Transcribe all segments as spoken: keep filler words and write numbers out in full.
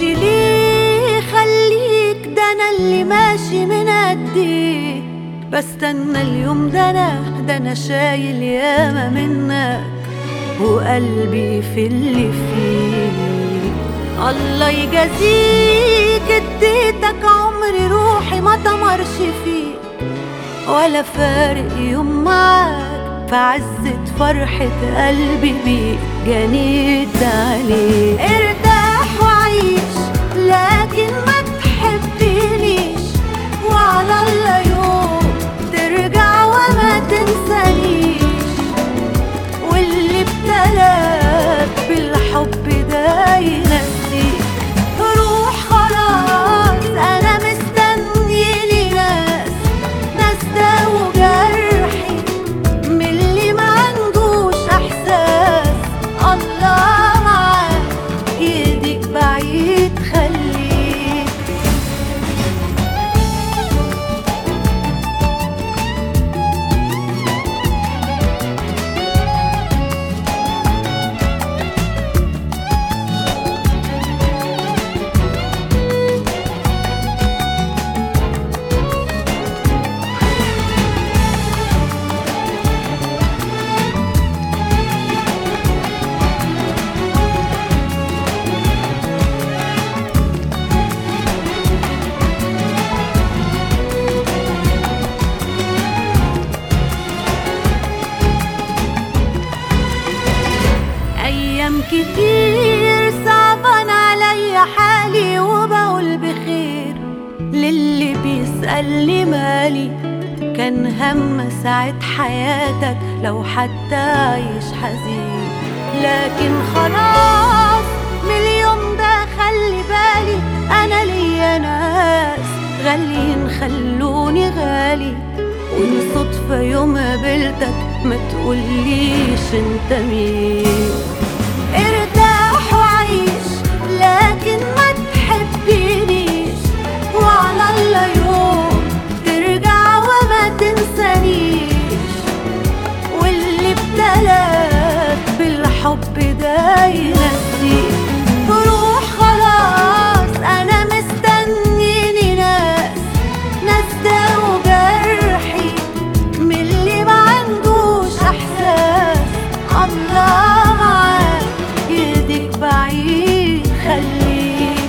تمشي ليه خليك، ده انا اللي ماشي من قدي، بستنى اليوم ده انا ده انا شايل ياما منك وقلبي في اللي فيه. الله يجازيك اديتك عمري روحي ما تمرش فيه، ولا فارق يوم معاك في عزة فرحة قلبي بيك جنيت عليك. ارتاح وعيش لكن ما تحبنيش، وعلى الله يوم ترجع وما تنسانيش، واللي ابتلاك بالحب ده ينسيك. روح خلاص انا مستنيلي ناس ناس داووا جرحي من اللي ما عندوش احساس. الله معاك ايديك بعيد خليك. أيام كتير صعبان عليا حالي، وبقول بخير للي بيسألني مالي. كان هم ساعة حياتك لو حتى عايش حزين، لكن خلاص من اليوم ده خلي بالي أنا ليا ناس غاليين خلوني غالي. وإن صدفة يوم قابلتك ما تقوليش انت مين. ارتاح وعيش لكن ما تحبنيش، وعلى الله يوم ترجع وما تنسانيش، واللي ابتلاك بالحب ده ينسيك. روح خلاص انا مستنيني ناس ناس داووا جرحي من اللي ما عندوش احساس. الله معاك ايديك بعيد خليك.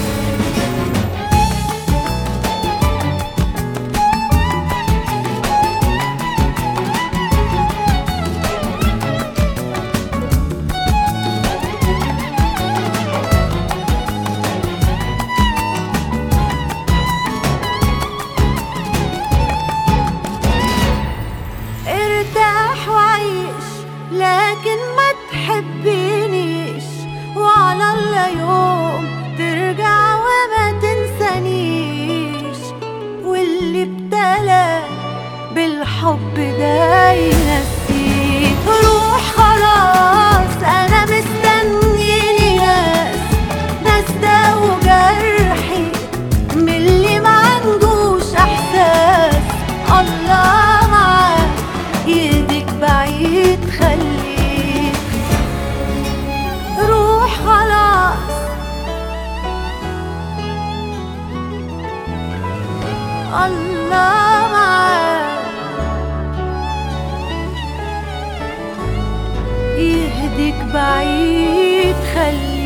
ارتاح وعيش لكن ما تحبنيش، وعلى الله يوم ترجع وما تنسانيش، واللي ابتلاك بالحب ده ينسيك. روح خلاص انا مستنيني ناس ناس داووا جرحي من اللي ما عندوش احساس. الله معاك ايديك بعيد خليك. روح خلاص الله معاك يهديك بعيد خليك.